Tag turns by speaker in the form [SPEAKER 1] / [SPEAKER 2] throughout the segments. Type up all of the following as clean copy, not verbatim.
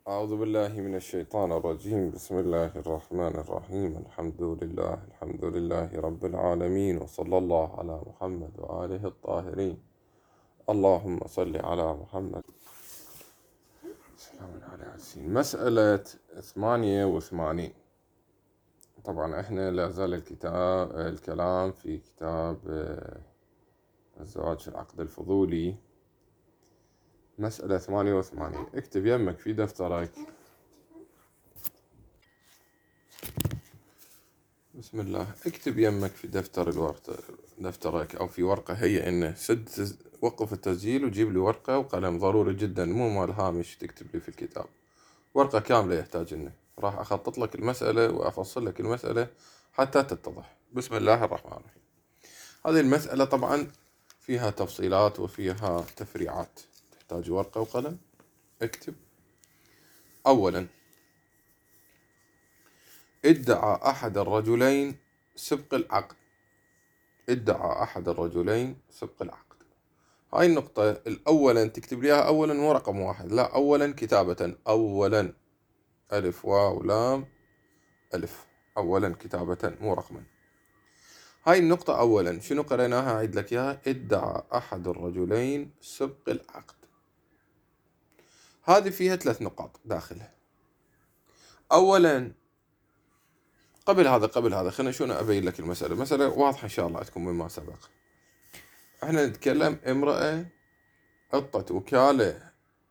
[SPEAKER 1] أعوذ بالله من الشيطان الرجيم. بسم الله الرحمن الرحيم. الحمد لله رب العالمين، وصلى الله على محمد وآله الطاهرين. اللهم صل على محمد. سلام على ياسين. مسألة 88. طبعا احنا لا زال الكلام في كتاب الزواج في العقد الفضولي. مسألة 88. اكتب يمك في دفترك. بسم الله. اكتب يمك في دفترك أو في ورقة. هي إنه وقف التسجيل وجيب لي ورقة وقلم، ضروري جدا، مو مال هامش تكتب لي في الكتاب. ورقة كاملة يحتاج إنه راح أخطط لك المسألة وأفصل لك المسألة حتى تتضح. بسم الله الرحمن الرحيم. هذه المسألة طبعا فيها تفصيلات وفيها تفريعات، تحتاج ورقة وقلم. اكتب. أولا، ادعى أحد الرجلين سبق العقد. هاي النقطة الأولا تكتب ليها أولا، مو رقم واحد، لا، أولا كتابة. أولا ألف واو لام ألف، أولا كتابة مو رقما. هاي النقطة أولا شنو قريناها؟ أعيد لك إياها. ادعى أحد الرجلين سبق العقد. هذه فيها 3 نقاط داخلها. أولا، قبل هذا خلينا شنو أبين لك المسألة واضحة إن شاء الله عندكم مما سبق. احنا نتكلم امرأة عطت وكالة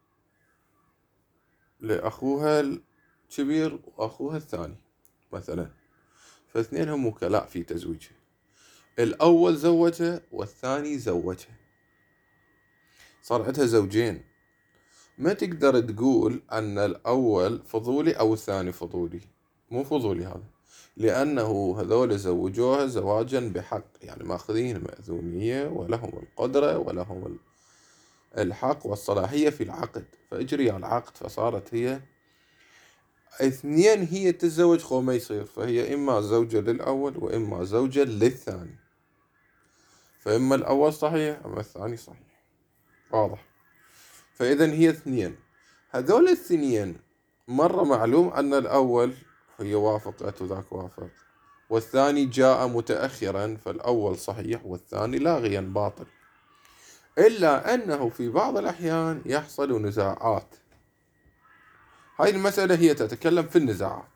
[SPEAKER 1] لأخوها الكبير وأخوها الثاني مثلا، فاثنين هم وكلاء في تزويجها. الأول زوجها والثاني زوجها، صار عندها زوجين. ما تقدر تقول أن الأول فضولي أو الثاني فضولي، مو فضولي هذا، لأنه هذول زوجوها زواجا بحق، يعني ماخذين مأذونية ولهم القدرة ولهم الحق والصلاحية في العقد، فاجري العقد، فصارت هي اثنين هي تتزوج خو ما يصير، فهي إما زوجة للأول وإما زوجة للثاني، فإما الأول صحيح أما الثاني صحيح. واضح؟ فإذا هي اثنين. هذول الاثنين مرة معلوم أن الأول هي وافقت وذاك وافق، والثاني جاء متأخرا، فالأول صحيح والثاني لاغيا باطل. إلا أنه في بعض الأحيان يحصل نزاعات. هاي المسألة هي تتكلم في النزاعات،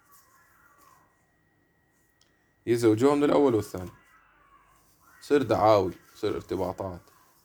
[SPEAKER 1] يزوجون الأول والثاني، يصير دعاوي، يصير ارتباطات،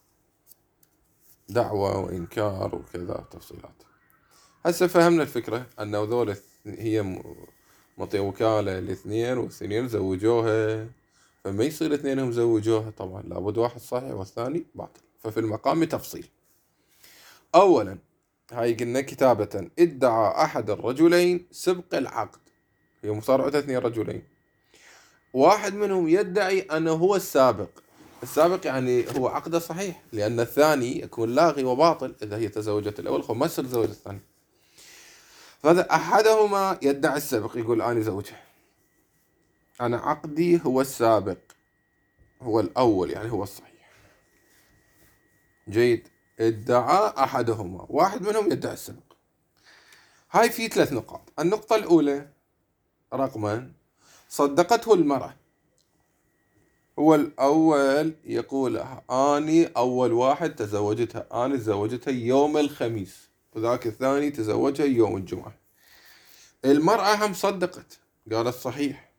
[SPEAKER 1] دعوة وإنكار وكذا تفصيلات. هسه فهمنا الفكرة، أنه ذول هي مطي وكالة الاثنين والثنين زوجوها، فما يصير اثنينهم زوجوها، طبعا لابد واحد صحيح والثاني باطل، ففي المقام تفصيل. أولا، هاي قلنا كتابة. ادعى أحد الرجلين سبق العقد. هي مصارعة 2 رجلين، واحد منهم يدعي أنه هو السابق يعني هو عقده صحيح، لأن الثاني يكون لاغي وباطل إذا هي تزوجت الأول ما تصير تزوج الثاني. فهذا أحدهما يدعي السابق، يقول أنا زوجها، أنا عقدي هو السابق، هو الأول، يعني هو الصحيح. جيد. ادعى أحدهما، واحد منهم يدعي السابق. هاي في 3 نقاط. النقطة الأولى رقما، صدقته المرأة. هو الأول يقول أني أول واحد تزوجتها، أنا تزوجتها يوم الخميس، وذاك الثاني تزوجها يوم الجمعة. المرأة هم صدقت، قالت صحيح.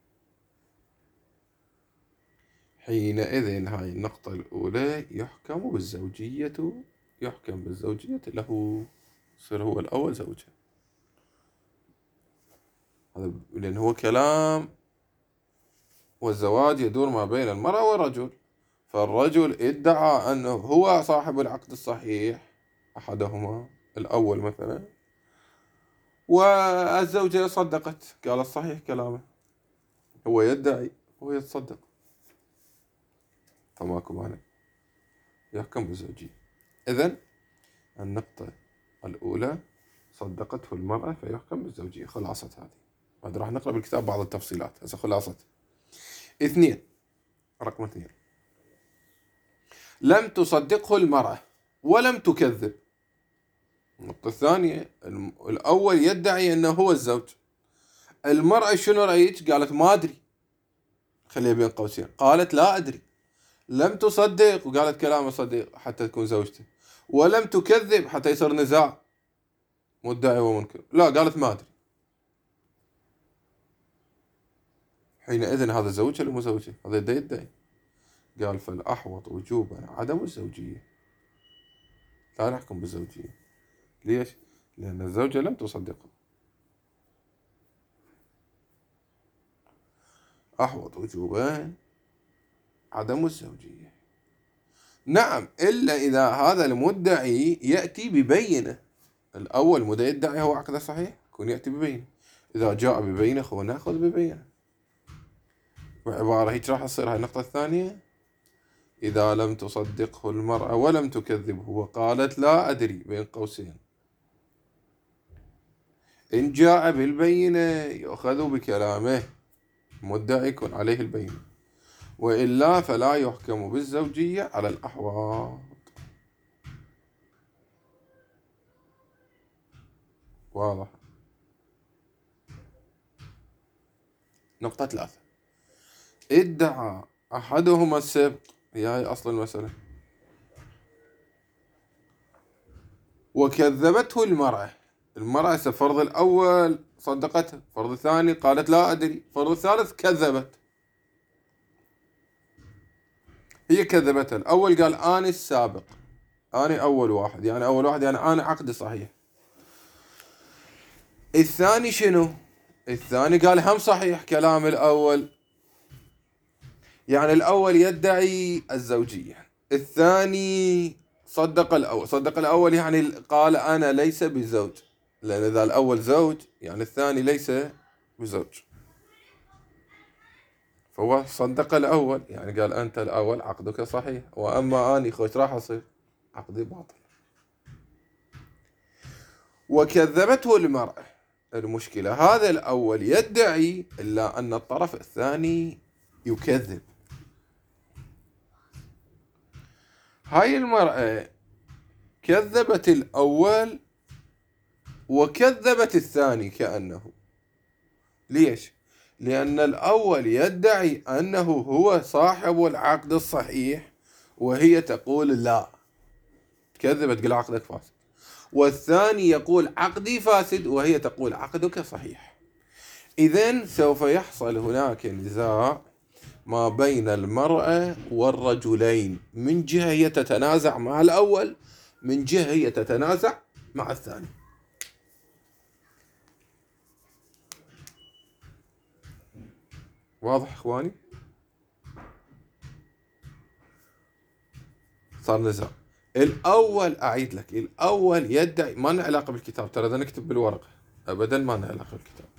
[SPEAKER 1] حينئذ هاي النقطة الأولى يحكم بالزوجية له، يصير هو الأول زوجها. هذا لأن هو كلام، والزواج يدور ما بين المرأة والرجل، فالرجل ادعى أنه هو صاحب العقد الصحيح، أحدهما الأول مثلا، والزوجة صدقت، قالت صحيح كلامه. هو يدعي وهي يتصدق، فماكو مانع، يحكم بالزوجية. إذن النقطة الأولى صدقته المرأة فيحكم بالزوجية. خلاصة هذه. بعد راح نقرأ بالكتاب بعض التفصيلات. هسه خلاصة. 2. رقم 2، لم تصدقه المرأة ولم تكذب. النقطة الثانية، الأول يدعي أنه هو الزوج، المرأة شنو رأيك؟ قالت ما أدري، خليها بين قوسين، قالت لا أدري، لم تصدق وقالت كلام صديق حتى تكون زوجته، ولم تكذب حتى يصير نزاع مدعي ومنكر، لا قالت ما أدري. حينئذ هذا زوجها ولا مو زوجها؟ هذا يدعي. قال فالأحوط وجوبا عدم الزوجية، لا نحكم بالزوجية. ليش؟ لأن الزوجة لم تصدقه. أحوط وجوبا عدم الزوجية. نعم، إلا إذا هذا المدعي يأتي ببينة. الأول مدعي يدعي هو عقده صحيح، يكون يأتي ببينة. إذا جاء ببينة هو نأخذ ببينة. وعبارة هيك راح تصير هاي النقطة الثانية. إذا لم تصدقه المرأة ولم تكذبه وقالت لا أدري بين قوسين، إن جاء بالبينة يؤخذ بكلامه، مدعي يكون عليه البينة، وإلا فلا يحكم بالزوجية على الأحوال. واضح. نقطة 3، ادعى أحدهما السبق، هي أصل المسألة، وكذبته المرأة. المرأة فرض الأول صدقته، فرض الثاني قالت لا أدري، فرض الثالث كذبت. هي كذبته، الأول قال أنا السابق، أنا أول واحد، يعني أول واحد يعني أنا عقدي صحيح. الثاني شنو؟ الثاني قال هم صحيح كلام الأول، يعني الأول يدعي الزوجية، الثاني صدق الأول. صدق الأول يعني قال أنا ليس بزوج، لأن إذا الأول زوج يعني الثاني ليس بزوج، فهو صدق الأول، يعني قال أنت الأول عقدك صحيح، وأما أني خوش راح أصير عقدي باطل. وكذبته المرأة. المشكلة هذا الأول يدعي، إلا أن الطرف الثاني يكذب. هاي المرأة كذبت الأول وكذبت الثاني كأنه. ليش؟ لأن الأول يدعي أنه هو صاحب العقد الصحيح، وهي تقول لا، كذبت تقول عقدك فاسد. والثاني يقول عقدي فاسد، وهي تقول عقدك صحيح. إذن سوف يحصل هناك نزاع ما بين المرأة والرجلين، من جهة هي تتنازع مع الأول، من جهة هي تتنازع مع الثاني. واضح إخواني؟ صار نزاع. الأول أعيد لك، الأول يدعي، ما لنا علاقة بالكتاب، ترى إذا نكتب بالورقة أبدا ما لنا علاقة بالكتاب.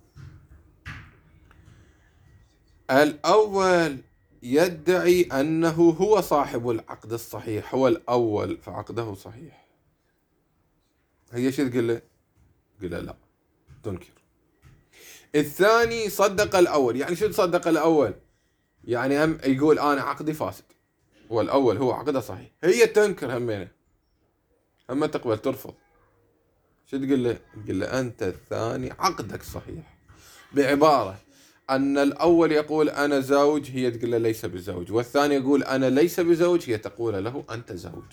[SPEAKER 1] الأول يدعي أنه هو صاحب العقد الصحيح، هو الأول فعقده صحيح. هي شو تقول له؟ تقول له لا، تنكر. الثاني صدق الأول، يعني شو تصدق الأول؟ يعني هم يقول أنا عقدي فاسد، والأول هو عقده صحيح. هي تنكر همينه، هم تقبل ترفض. شو تقول له؟ تقول له أنت الثاني عقدك صحيح، بعبارة أن الأول يقول أنا زوج، هي تقول له ليس بزوج، والثاني يقول أنا ليس بزوج، هي تقول له أنت زوج.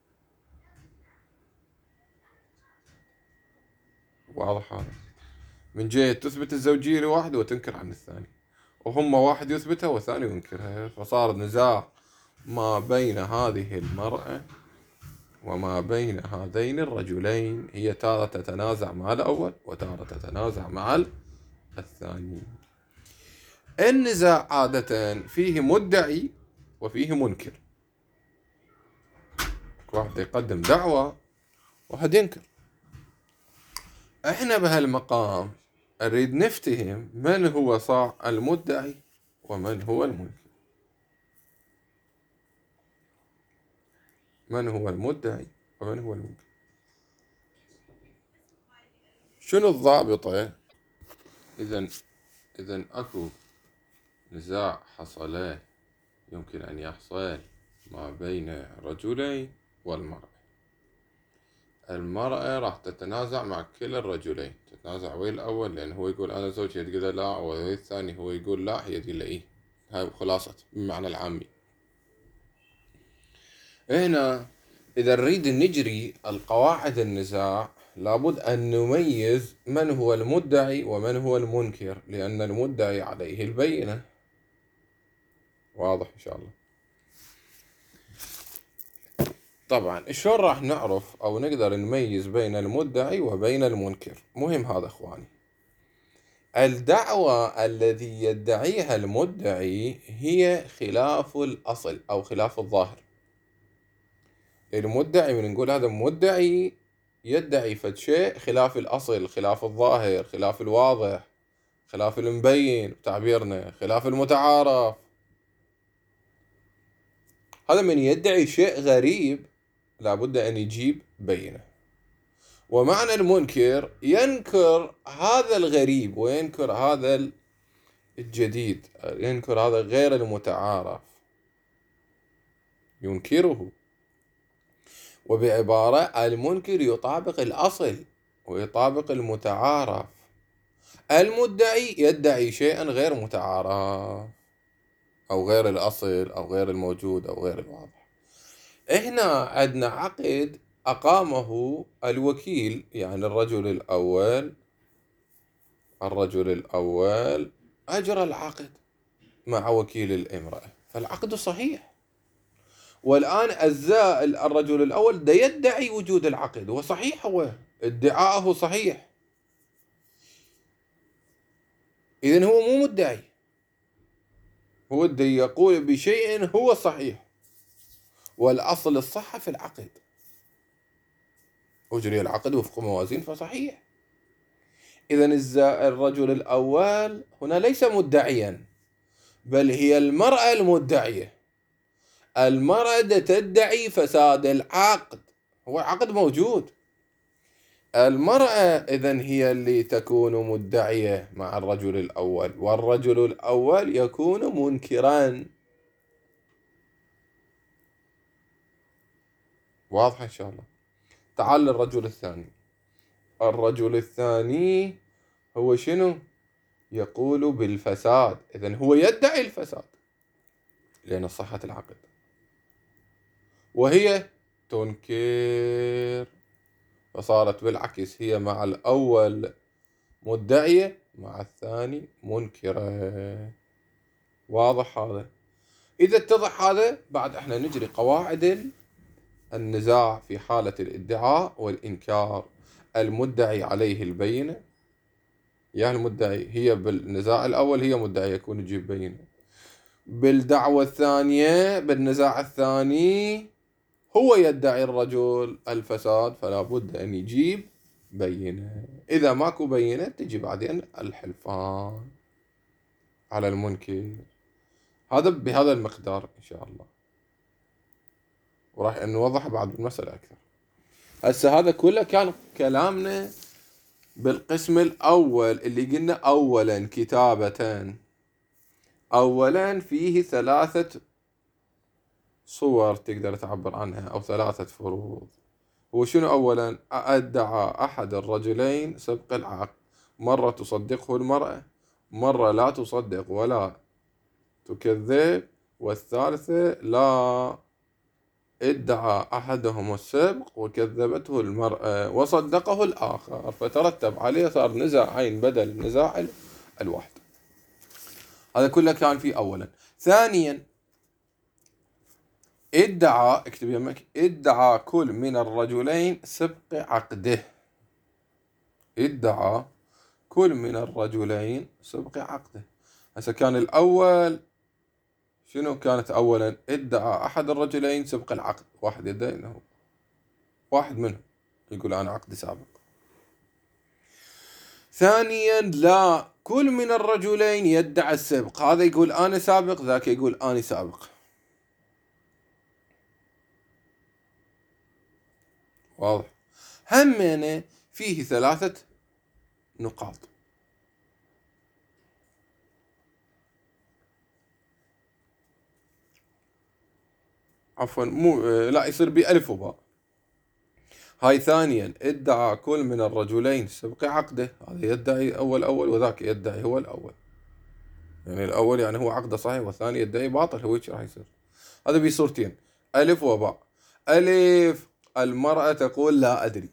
[SPEAKER 1] واضح هذا؟ من جهة تثبت الزوجية لواحد وتنكر عن الثاني، وهم واحد يثبتها والثاني ينكرها، فصار نزاع ما بين هذه المرأة وما بين هذين الرجلين. هي تارة تتنازع مع الأول وتارة تتنازع مع الثاني. النزاع عادة فيه مدعي وفيه منكر، واحد يقدم دعوة واحد ينكر. احنا بهالمقام نريد نفتهم من هو المدعي ومن هو المنكر. من هو المدعي ومن هو المنكر؟ شنو الضابطة؟ إذن أكو نزاع حصل، يمكن أن يحصل ما بين رجلين والمرأة، المرأة راح تتنازع مع كلا الرجلين، تتنازع ويا الأول لأن هو يقول أنا زوجي، هي تقول لا، ويا الثاني هو يقول لا، هي تقول له إيه. هاي خلاصة بمعنى العامي. هنا إذا نريد نجري القواعد النزاع لابد أن نميز من هو المدعي ومن هو المنكر، لأن المدعي عليه البينة. واضح إن شاء الله. طبعا شلون راح نعرف أو نقدر نميز بين المدعي وبين المنكر؟ مهم هذا إخواني. الدعوة التي يدعيها المدعي هي خلاف الأصل أو خلاف الظاهر. المدعي من نقول هذا مدعي يدعي فد شيء خلاف الأصل، خلاف الظاهر، خلاف الواضح، خلاف المبين بتعبيرنا، خلاف المتعارف. هذا من يدعي شيء غريب لابد أن يجيب بينه. ومعنى المنكر ينكر هذا الغريب وينكر هذا الجديد، ينكر هذا غير المتعارف، ينكره. وبعبارة المنكر يطابق الأصل ويطابق المتعارف. المدعي يدعي شيئا غير متعارف أو غير الأصل أو غير الموجود أو غير الواضح. هنا عندنا عقد أقامه الوكيل، يعني الرجل الأول أجرى العقد مع وكيل الامرأة، فالعقد صحيح. والآن الرجل الأول دا يدعي وجود العقد، وصحيح هو ادعاءه صحيح، إذن هو مو مدعي، هو دا يقول بشيء هو صحيح، والأصل الصحة في العقد، أجري العقد وفق موازين فصحيح. إذن الرجل الأول هنا ليس مدعيا، بل هي المرأة المدعية. المرأة تدعي فساد العقد، هو عقد موجود. المرأة إذن هي اللي تكون مدعية مع الرجل الأول، والرجل الأول يكون منكرا. واضح إن شاء الله. تعال للرجل الثاني. الرجل الثاني هو شنو؟ يقول بالفساد، إذن هو يدعي الفساد لأن صحة العقد، وهي تنكر، فصارت بالعكس هي مع الأول مدعية مع الثاني منكرة. واضح هذا؟ إذا اتضح هذا بعد احنا نجري قواعد النزاع في حالة الادعاء والإنكار. المدعي عليه البينة، يعني المدعي هي بالنزاع الأول هي مدعية يكون يجيب بينة، بالدعوة الثانية بالنزاع الثاني هو يدعي الرجل الفساد، فلا بد أن يجيب بينة. إذا ماكو بينة تجي بعدين الحلفان على المنكر. هذا بهذا المقدار إن شاء الله، وراح نوضح بعد المسألة أكثر. هسه هذا كله كان كلامنا بالقسم الأول اللي قلنا أولا كتابة. أولا فيه 3 صور تقدر تعبر عنها أو 3 فروض. وشنو أولا؟ ادعى أحد الرجلين سبق العقد، مرة تصدقه المرأة، مرة لا تصدق ولا تكذب، والثالثة لا ادعى أحدهم السبق وكذبته المرأة وصدقه الآخر، فترتب عليه صار نزاعين بدل النزاع الواحد. هذا كله كان في أولا. ثانيا اكتب يمك، ادعى كل من الرجلين سبق عقده. ادعى كل من الرجلين سبق عقده. هسه كان الأول شنو كانت؟ أولا ادعى أحد الرجلين سبق العقد، واحد يدعي أنه واحد منهم يقول أنا عقدي سابق. ثانيا لا، كل من الرجلين يدعي السبق، هذا يقول أنا سابق، ذاك يقول أنا سابق. واضح؟ همينه فيه 3 نقاط. عفوا مو لا، يصير بألف وباء. هاي ثانيا ادعى كل من الرجلين سبق عقده، هذا يدعي أول وذاك يدعي هو الأول، يعني الأول يعني هو عقده صحيح والثاني يدعي باطل، هو راح يصير. هذا بصورتين، ألف وباء. ألف المرأة تقول لا أدري،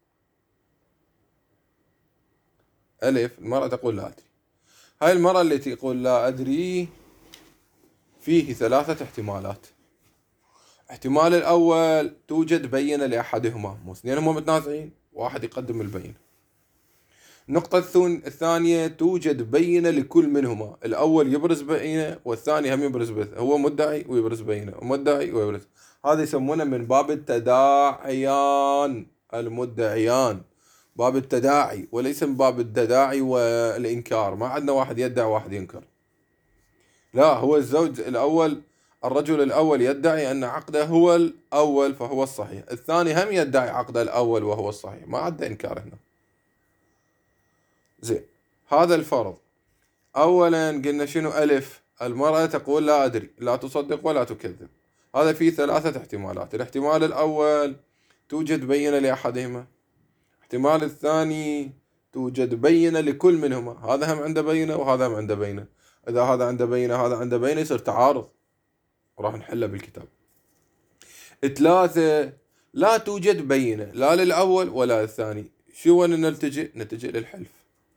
[SPEAKER 1] ألف المرأة تقول لا أدري. هاي المرأة التي تقول لا أدري فيه ثلاثة احتمالات. احتمال الأول توجد بينة لأحدهما، مو اثنينهم متنازعين واحد يقدم البينة. النقطة الثانية توجد بينة لكل منهما، الأول يبرز بينة والثاني هم يبرز بينة، هو مدعي ويبرز بينة ومدعي ويبرز. هذا يسمونه من باب التداعيان، المدعيان باب التداعي وليس من باب التداعي والإنكار. ما عندنا واحد يدعي وواحد ينكر، لا، هو الزوج الأول، الرجل الأول يدعي أن عقده هو الأول فهو الصحيح، الثاني هم يدعي عقده الأول وهو الصحيح، ما عنده إنكار هنا. زين، هذا الفرض. أولا قلنا شنو؟ ألف المرأة تقول لا أدري، لا تصدق ولا تكذب. هذا فيه ثلاثة احتمالات. الاحتمال الأول توجد بينة لأحدهما، الاحتمال الثاني توجد بينة لكل منهما، هذا هم عنده بينة وهذا هم عنده بينة. إذا هذا عنده بينة هذا عنده بينة يصير تعارض وراح نحله بالكتاب. ثلاثة لا توجد بينة لا للأول ولا للثاني، شو نلتجئ للحلف.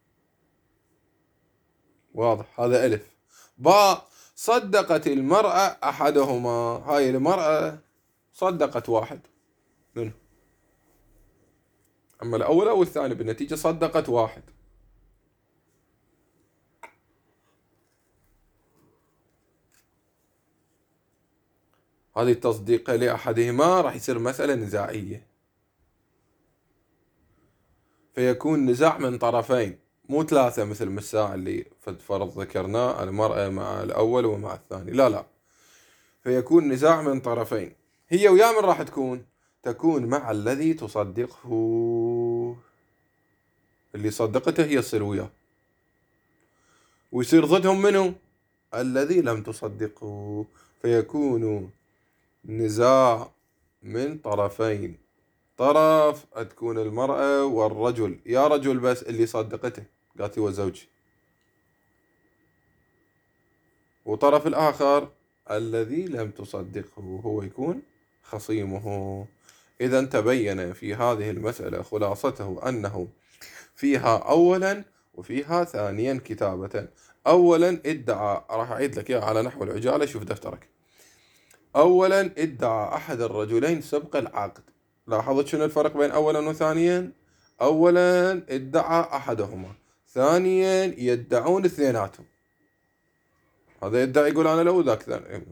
[SPEAKER 1] واضح؟ هذا ألف. باء صدقت المرأة أحدهما، هاي المرأة صدقت واحد منه، أما الأول أو الثاني بالنتيجة صدقت واحد. هذه التصديق لأحدهما راح يصير مسألة نزاعية، فيكون نزاع من طرفين مو ثلاثة مثل المساء اللي فرض ذكرناه، المرأة مع الأول ومع الثاني، لا، فيكون نزاع من طرفين. هي ويا من راح تكون مع الذي تصدقه، اللي صدقته هي تصير وياه، ويصير ضدهم منه الذي لم تصدقه، فيكون نزاع من طرفين. طرف تكون المرأة والرجل، يا رجل بس اللي صدقته قالت هو زوجي، وطرف الآخر الذي لم تصدقه هو يكون خصيمه. إذا تبين في هذه المسألة خلاصته أنه فيها أولا وفيها ثانيا كتابة. أولا ادعى، راح أعيد لك إياه على نحو العجالة، شوف دفترك. أولا ادعى أحد الرجلين سبق العقد، لاحظت شنو الفرق بين أولا وثانيا؟ أولا ادعى أحدهما، ثانيا يدعون اثنيناتهم، هذا يدعي يقول أنا لو ذاك ثاني.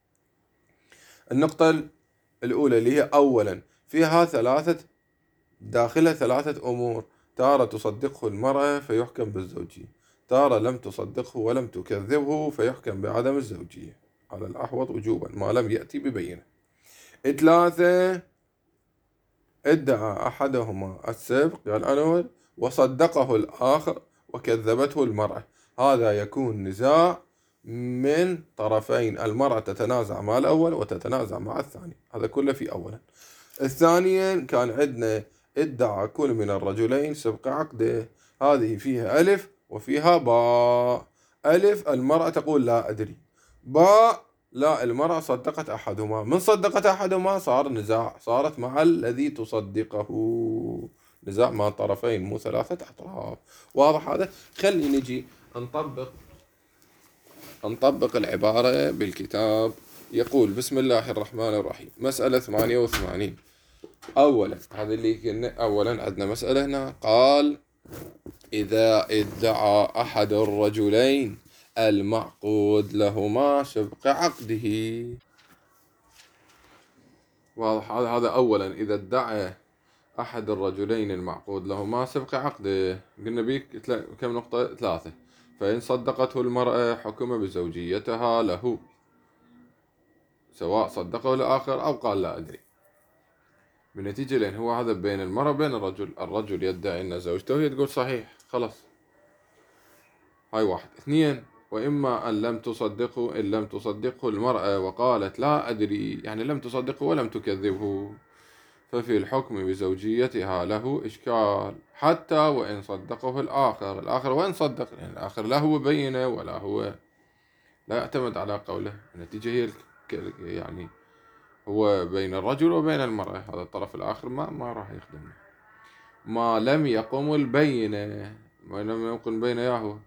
[SPEAKER 1] النقطة الأولى اللي هي أولا فيها داخلها ثلاثة أمور، تارة تصدقه المرأة فيحكم بالزوجية، تارة لم تصدقه ولم تكذبه فيحكم بعدم الزوجية على الأحوط وجوبا ما لم يأتي ببينة. ثلاثة ادعى أحدهما السبق قال أنا وصدقه الآخر وكذبته المرأة، هذا يكون نزاع من طرفين، المرأة تتنازع مع الأول وتتنازع مع الثاني، هذا كله في أولا. الثانيا كان عندنا ادعى كل من الرجلين سبق عقده، هذه فيها ألف وفيها باء. ألف المرأة تقول لا أدري، باء لا المرأة صدقت أحدهما، من صدقت أحدهما صار نزاع، صارت مع الذي تصدقه، نزاع مع طرفين مو ثلاثة أطراف. واضح هذا؟ خلي نجي نطبق العبارة بالكتاب. يقول بسم الله الرحمن الرحيم، مسألة 88. أولا هذا اللي كنا أولا عندنا مسألة هنا، قال إذا ادعى أحد الرجلين المعقود لهما سبق عقده. واضح هذا أولا، إذا ادعى أحد الرجلين المعقود لهما سبق عقده، قلنا بيك كم نقطة؟ ثلاثة. فإن صدقته المرأة حكم بزوجيتها له، سواء صدقه الآخر أو قال لا أدري، بالنتيجة لأن هو هذا بين المرأة وبين الرجل يدعي أن زوجته وهي تقول صحيح، خلاص. هاي واحد. اثنين، وإما أن إن لم تصدقه المرأة وقالت لا أدري، يعني لم تصدقه ولم تكذبه، ففي الحكم بزوجيتها له إشكال حتى وإن صدقه الآخر وإن صدق، يعني الآخر لا هو بينه ولا هو، لا يعتمد على قوله. النتيجة هي يعني هو بين الرجل وبين المرأة، هذا الطرف الآخر ما راح يخدمه ما لم يقم البينة، ما لم يقم بين ياهو.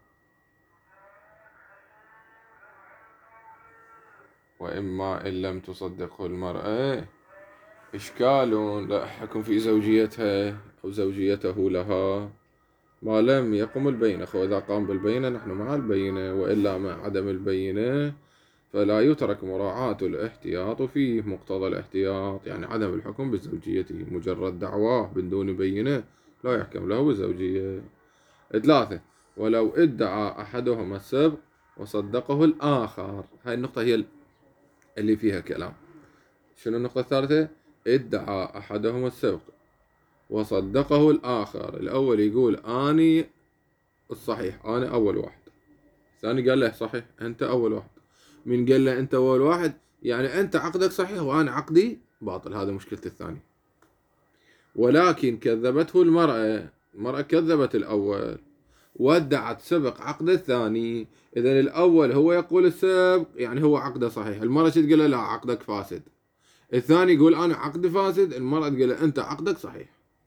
[SPEAKER 1] وإما إن لم تصدقه المرأة إشكال لا حكم في زوجيتها أو زوجيته لها ما لم يقم البينة. وإذا قام بالبينة نحن مع البينة، وإلا مع عدم البينة فلا يترك مراعاة الاحتياط فيه. مقتضى الاحتياط يعني عدم الحكم بزوجيته، مجرد دعواه بدون بينة لا يحكم له بالزوجية. 3. ولو ادعى أحدهما السبق وصدقه الآخر. هاي النقطة هي اللي فيها كلام. شنو النقطة الثالثة؟ ادعى أحدهما السبق وصدقه الآخر. الأول يقول أني الصحيح، أنا أول واحد. الثاني قال له صحيح أنت أول واحد. من قال له أنت أول واحد يعني أنت عقدك صحيح وأنا عقدي باطل. هذا مشكلة الثاني. ولكن كذبته المرأة كذبت الأول وادعت سبق عقد الثاني. إذا الأول هو يقول السبق يعني هو عقده صحيح، المرأة تقول له لا عقدك فاسد. الثاني يقول أنا عقدي فاسد، المرأة تقول له أنت عقدك صحيح.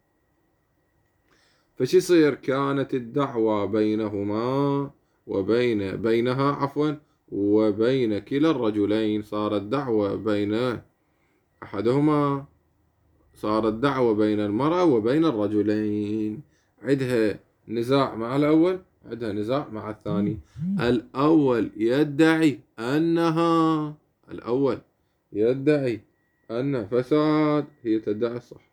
[SPEAKER 1] فش يصير؟ كانت الدعوة بينها وبين كلا الرجلين. صارت دعوة بين أحدهما، صارت دعوة بين المرأة وبين الرجلين. عندها نزاع مع الأول، عندها نزاع مع الثاني. الأول يدعي أن فساد، هي تدعي الصح.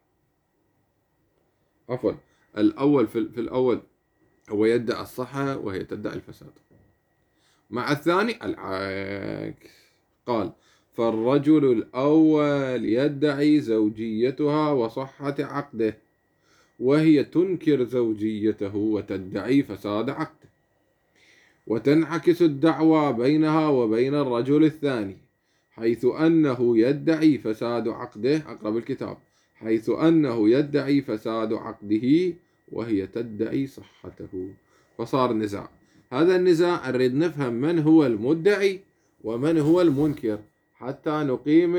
[SPEAKER 1] عفوا، الأول في الأول هو يدعي الصحة وهي تدعي الفساد. مع الثاني العكس. قال فالرجل الأول يدعي زوجيتها وصحة عقده، وهي تنكر زوجيته وتدعي فساد عقده. وتنعكس الدعوى بينها وبين الرجل الثاني، حيث أنه يدعي فساد عقده. أقرب الكتاب. حيث أنه يدعي فساد عقده وهي تدعي صحته. فصار نزاع. هذا النزاع نريد نفهم من هو المدعي ومن هو المنكر حتى نقيم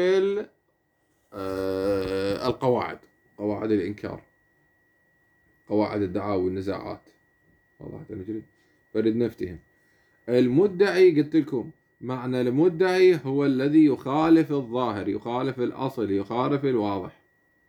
[SPEAKER 1] القواعد، قواعد الإنكار، قواعد الدعاوى والنزاعات. والله نجري فريد نفتهم. المدعي قلت لكم معنى المدعي هو الذي يخالف الظاهر، يخالف الأصل، يخالف الواضح.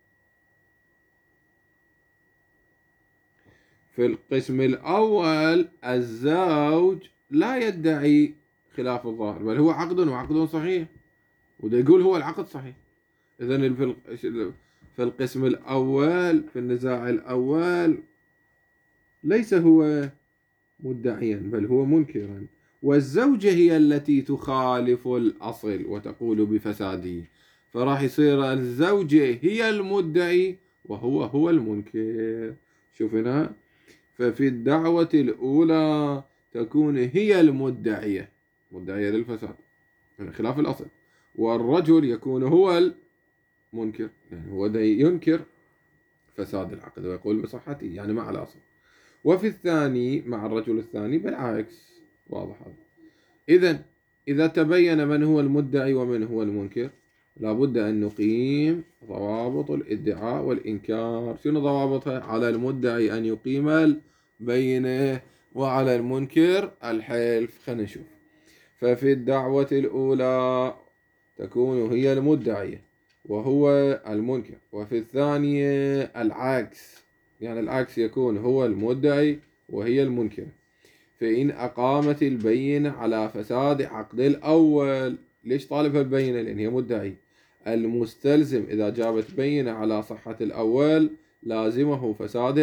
[SPEAKER 1] في القسم الأول الزوج لا يدعي خلاف الظاهر، بل هو عقد وعقد صحيح، وده يقول هو العقد صحيح. إذن في القسم الأول، في النزاع الأول، ليس هو مدعيا بل هو منكرا. والزوجة هي التي تخالف الأصل وتقول بفساده، فراح يصير الزوجة هي المدعي وهو المنكر. شوف هنا، ففي الدعوة الأولى تكون هي المدعية، مدعية للفساد يعني خلاف الأصل، والرجل يكون هو المنكر، يعني هو ينكر فساد العقد ويقول بصحته يعني مع الأصل. وفي الثاني مع الرجل الثاني بالعكس. واضح هذا؟ إذا تبين من هو المدعي ومن هو المنكر لابد أن نقيم ضوابط الادعاء والإنكار. شنو ضوابطها؟ على المدعي أن يقيم البينة، وعلى المنكر الحلف. خلينا نشوف. ففي الدعوة الأولى تكون هي المدعية وهو المنكر، وفي الثانية العكس، يعني العكس يكون هو المدعي وهي المنكرة. فإن أقامت البينة على فساد عقد الأول، ليش طالبها البينة؟ لأن هي مدعي. المستلزم إذا جابت بينة على صحة الأول لازمه فساد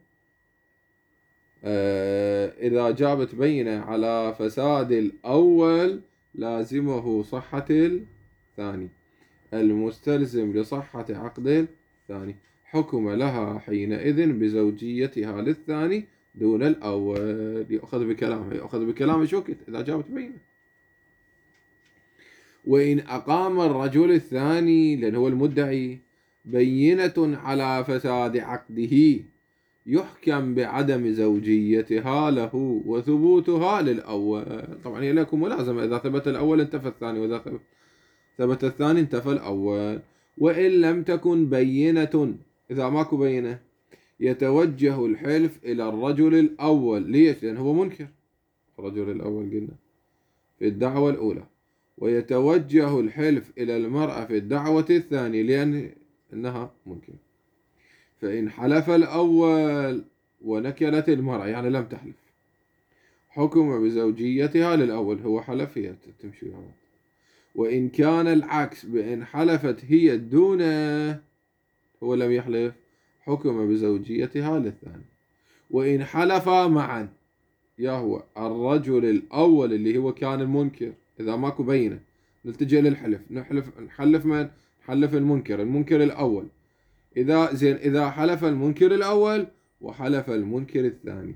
[SPEAKER 1] إذا جابت بينة على فساد الأول لازمه صحة الثاني. المستلزم لصحة عقد الثاني حكم لها حينئذ بزوجيتها للثاني دون الأول. يأخذ بكلامه شوكت إذا جابت بينه. وإن أقام الرجل الثاني، لأن هو المدعي، بينة على فساد عقده يحكم بعدم زوجيتها له وثبوتها للأول. طبعا هي لكم ملازمة، إذا ثبت الأول انتفى الثاني، وإذا ثبت الثاني انتفى الأول. وإن لم تكن بينة، إذا ماكو بينة، يتوجه الحلف إلى الرجل الأول. ليش؟ لأن هو منكر، الرجل الأول قلنا في الدعوة الأولى. ويتوجه الحلف إلى المرأة في الدعوة الثانية لأن إنها منكر. فإن حلف الأول ونكلت المرأة، يعني لم تحلف، حكم بزوجيتها للأول، هو حلف هي تمشي. وإن كان العكس، بإن حلفت هي دونه، هو لم يحلف، حكم بزوجيتها للثاني. وإن حلفا معا، يهو الرجل الأول اللي هو كان المنكر، إذا ماكو بينة نلتجئ للحلف، نحلف من؟ نحلف المنكر الأول. إذا حلف المنكر الأول وحلف المنكر الثاني،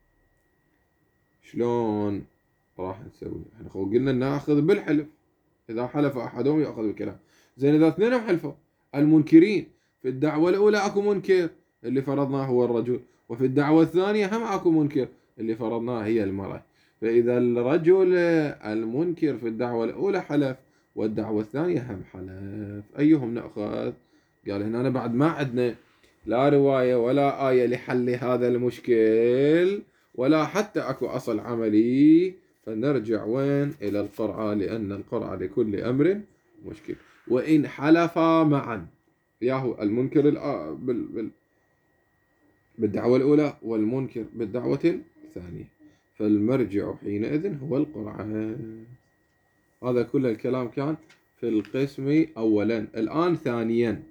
[SPEAKER 1] شلون راح نسوي؟ احنا قلنا ناخذ بالحلف، إذا حلف أحدهم يأخذ بالكلام. زين إذا اثنينهم حلفوا المنكرين، في الدعوة الأولى أكو منكر اللي فرضناه هو الرجل، وفي الدعوة الثانية هم أكو منكر اللي فرضناه هي المرأة. فإذا الرجل المنكر في الدعوة الأولى حلف والدعوة الثانية هم حلف، أيهم نأخذ؟ قال هنا بعد ما عندنا لا رواية ولا آية لحل هذا المشكل، ولا حتى أكو أصل عملي، فنرجع وين؟ إلى القرعة، لأن القرعة لكل أمر مشكل. وإن حلفا معا، ياهو المنكر بالدعوة الأولى والمنكر بالدعوة الثانية، فالمرجع حينئذ هو القرعة. هذا كل الكلام كان في القسم أولا. الآن ثانيا،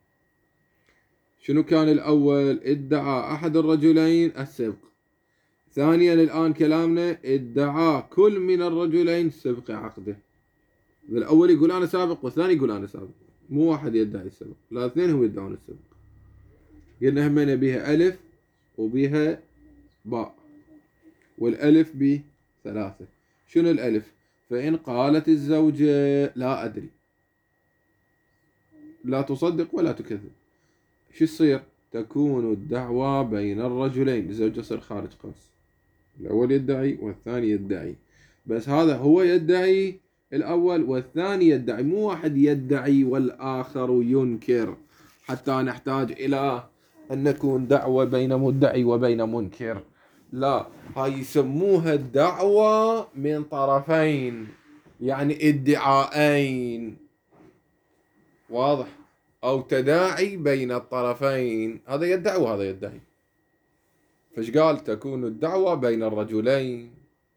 [SPEAKER 1] شنو كان الأول؟ ادعى أحد الرجلين السبق. ثانيا الآن كلامنا ادعى كل من الرجلين سبق عقده. الأول يقول أنا سابق والثاني يقول أنا سابق، مو واحد يدعي السبق، لا اثنين هم يدعون السبق. قلنا همنا بها ألف وبها باء، والألف بثلاثة. شنو الألف؟ فإن قالت الزوجة لا أدري، لا تصدق ولا تكذب، شو يصير؟ تكون الدعوة بين الرجلين، الزوجة يصير خارج قوس، الأول يدعي والثاني يدعي، بس هذا هو يدعي الأول والثاني يدعي، مو واحد يدعي والآخر ينكر، حتى نحتاج إلى أن نكون دعوة بين مدعي وبين منكر. لا، هاي يسموها الدعوة من طرفين، يعني ادعاءين، واضح؟ أو تداعي بين الطرفين، هذا يدعي وهذا يدعي. فش قال؟ تكون الدعوة بين الرجلين.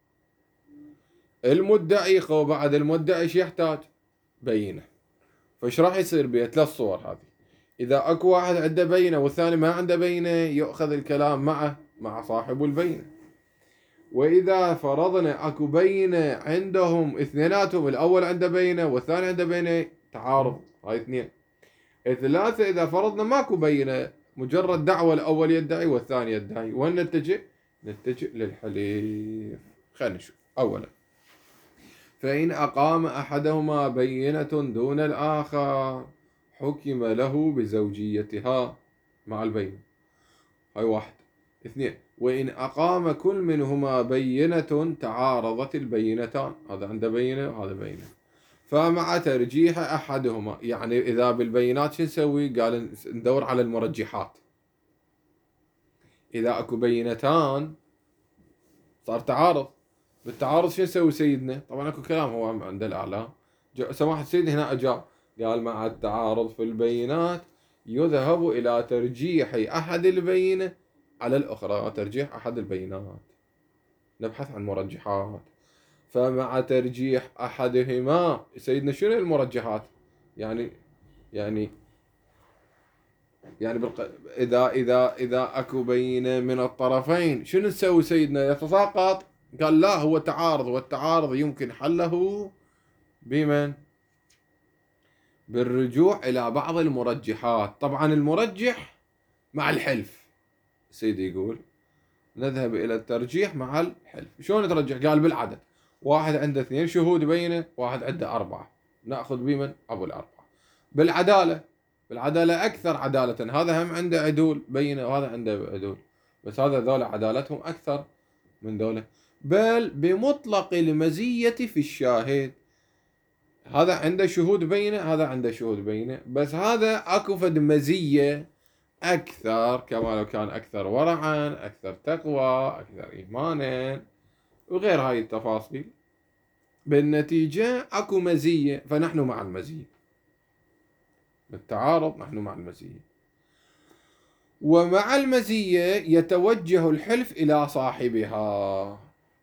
[SPEAKER 1] المدعي بعد المدعي ايش يحتاج؟ بينة. فايش راح يصير بيه؟ ثلاث صور هذه. إذا أكو واحد عنده بينة والثاني ما عنده بينة، يؤخذ الكلام مع صاحب البينة. وإذا فرضنا أكو بينة عندهم اثنيناتهم، الأول عنده بينة والثاني عنده بينة، تعارض، هاي اثنين. ثلاثة، إذا فرضنا ماكو بينة، مجرد دعوة، الأول يدعي والثاني يدعي، وين نتجه للحليف. خلينا نشوف. أولا، فإن أقام أحدهما بينة دون الآخر حكم له بزوجيتها مع البينة، هاي واحد. اثنين، وإن أقام كل منهما بينة تعارضت البينتان، هذا عنده بينة وهذا بينة، فمع ترجيح أحدهما، يعني إذا بالبينات شو نسوي؟ قال ندور على المرجحات. إذا أكو بينتان صار تعارض، بالتعارض شو نسوي سيدنا؟ طبعا أكو كلام هو عند الأعلام، سماحة سيدنا هنا أجاب قال مع التعارض في البينات يذهب إلى ترجيح أحد البينة على الأخرى، ترجيح أحد البينات، نبحث عن مرجحات. فمع ترجيح أحدهما، سيدنا شنو المرجحات؟ يعني إذا أكو بينة من الطرفين شنو نسوي سيدنا؟ يتساقط؟ قال لا، هو تعارض، والتعارض يمكن حله بمن؟ بالرجوع إلى بعض المرجحات. طبعا المرجح مع الحلف، سيدي يقول نذهب إلى الترجيح مع الحلف. شلون نترجح؟ قال بالعدد، واحد عنده 2 شهود بينه، واحد عنده 4، نأخذ بمن؟ أبو الأربعة. بالعدالة، بالعدالة أكثر عدالة. هذا هم عنده عدول بينة وهذا عنده عدول، بس هذا ذولا عدالتهم أكثر من ذولا. بل بمطلق المزية في الشاهد، هذا عنده شهود بينة هذا عنده شهود بينة، بس هذا أكو فد مزية أكثر، كما لو كان أكثر ورعا، أكثر تقوى، أكثر إيمانا، وغير هاي التفاصيل. بالنتيجة أكو مزية، فنحن مع المزية. بالتعارض نحن مع المزية. ومع المزية يتوجه الحلف إلى صاحبها.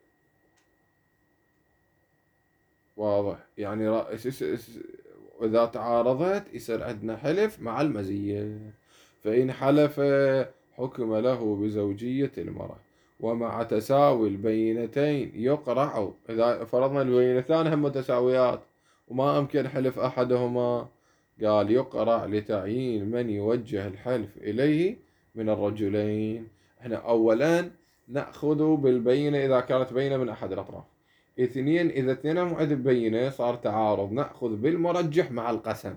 [SPEAKER 1] واضح؟ يعني إذا تعارضت يصير عندنا حلف مع المزية. فإن حلف حكم له بزوجية المرأة، ومع تساوي البينتين يقرع. إذا فرضنا البينتان هم متساويات وما أمكن حلف أحدهما، قال يقرع لتعيين من يوجه الحلف إليه من الرجلين. احنا أولا نأخذ بالبينة إذا كانت بينة من أحد الأطراف. اثنين، إذا اثنينهم عند بينة صار تعارض، نأخذ بالمرجح مع القسم.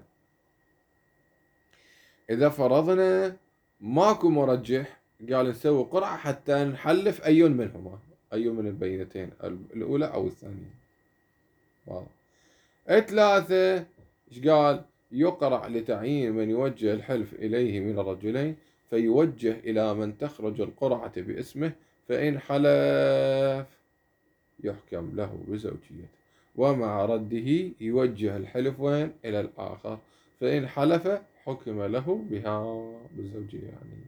[SPEAKER 1] إذا فرضنا ماكو مرجح، قال نسوي قرعة حتى نحلف أي منهما، أي من البينتين، الأولى أو الثانية. واضح؟ ثلاثة، إيش قال؟ يقرع لتعيين من يوجه الحلف إليه من الرجلين، فيوجه إلى من تخرج القرعة باسمه، فإن حلف يحكم له بزوجيته، ومع رده يوجه الحلف وين؟ إلى الآخر، فإن حلف حكم له بها بالزوجية. يعني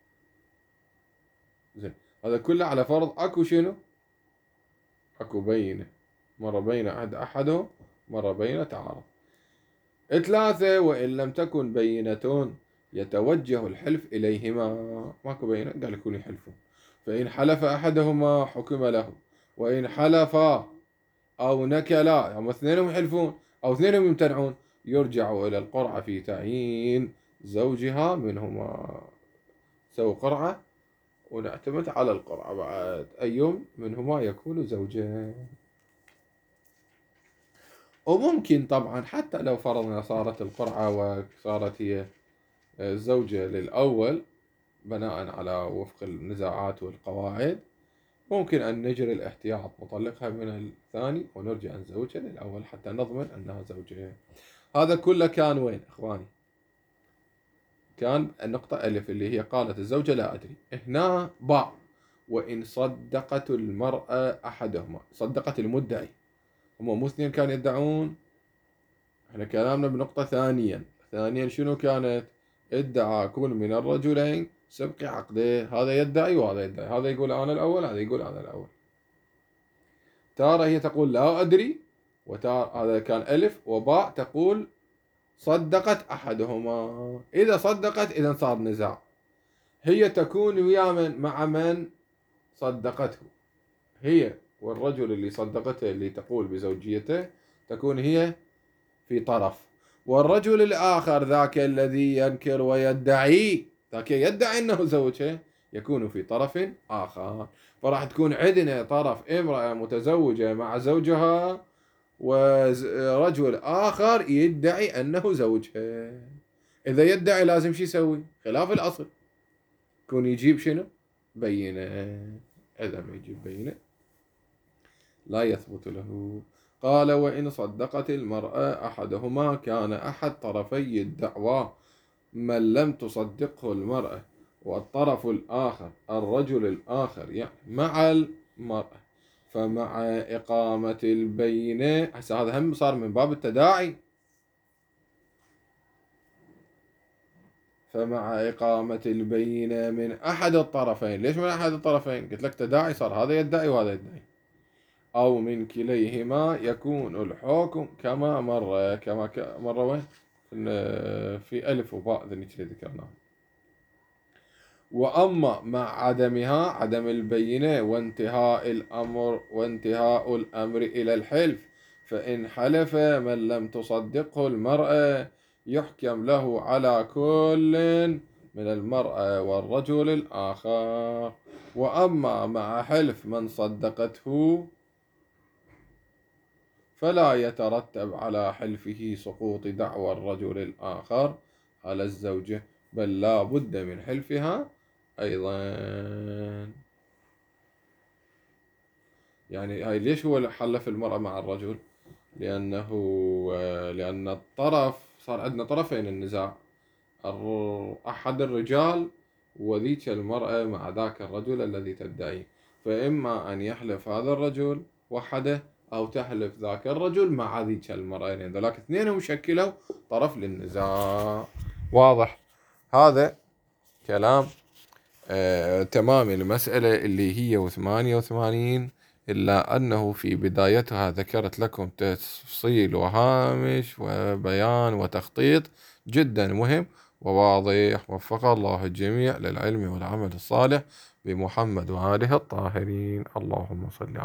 [SPEAKER 1] زين، هذا كله على فرض أكو شنو؟ أكو بينة، مرة بينة عند أحدهم، مرة بينة تعارض. ثلاثة، وإن لم تكن بينة يتوجه الحلف إليهما. ماكو بينة، قال يكون يحلفون. فإن حلف أحدهما حكم له، وإن حلفا أو نكلا، يعني اثنينهم يحلفون أو اثنينهم يمتنعون، يرجع إلى القرعة في تعيين زوجها منهما. سووا قرعة ونعتمد على القرعة بعد أيهم منهما يكون زوجا. وممكن طبعا حتى لو فرضنا صارت القرعة وصارت هي الزوجة للأول بناء على وفق النزاعات والقواعد، ممكن أن نجري الاحتياط نطلقها من الثاني ونرجع نزوجها للأول حتى نضمن أنها زوجة. هذا كله كان وين إخواني؟ كان النقطة ألف اللي هي قالت الزوجة لا أدري. هنا باء، وإن صدقت المرأة أحدهما، صدقت المدعي. هم مو اثنين كانوا يدعون؟ احنا كلامنا بنقطة ثانيا شنو كانت؟ ادعى كل من الرجلين سبق عقده، هذا يدعي وهذا يدعي، هذا يقول أنا الأول هذا يقول أنا الأول. تارة هي تقول لا أدري، وتارة هذا كان ألف، وباء تقول صدقت أحدهما. إذا صدقت إذا صار نزاع، هي تكون ويا من؟ مع من صدقته هي، والرجل اللي صدقته اللي تقول بزوجيته تكون هي في طرف، والرجل الآخر ذاك الذي ينكر ويدعي، ذاك يدعي أنه زوجها، يكون في طرف آخر. فراح تكون عندنا طرف امرأة متزوجة مع زوجها، ورجل آخر يدعي أنه زوجها. إذا يدعي لازم شو يسوي؟ خلاف الأصل، يكون يجيب شنو؟ بينة. إذا ما يجيب بينة لا يثبت له. قال وإن صدقت المرأة أحدهما كان أحد طرفي الدعوى من لم تصدقه المرأة، والطرف الآخر الرجل الآخر يعني مع المرأة، فمع إقامة البينة. هسه هذا هم صار من باب التداعي. فمع إقامة البينة من أحد الطرفين. ليش من أحد الطرفين؟ قلت لك تداعي، صار هذا يدعي وهذا يدعي، أو من كليهما يكون الحكم كما مر. كما مر وين؟ في ألف وباء ذنك اللي ذكرناه. وأما مع عدمها، عدم البينة وانتهاء الأمر إلى الحلف، فإن حلف من لم تصدقه المرأة يحكم له على كل من المرأة والرجل الآخر. وأما مع حلف من صدقته فلا يترتب على حلفه سقوط دعوى الرجل الآخر على الزوجة، بل لا بد من حلفها أيضا. يعني هاي ليش هو حلف المرأة مع الرجل؟ لأن الطرف صار عندنا طرفين النزاع، أحد الرجال وذيك المرأة مع ذاك الرجل الذي تدعيه، فإما أن يحلف هذا الرجل وحده، أو تحلف ذاك الرجل مع ذيك المرأة، يعني ذولاك اثنينهم شكلوا طرف للنزاع. واضح؟ هذا كلام تمام المسألة اللي هي 88، إلا أنه في بدايتها ذكرت لكم تفصيل وهامش وبيان وتخطيط جدا مهم وواضح. وفق الله الجميع للعلم والعمل الصالح بمحمد وآله الطاهرين. اللهم صل على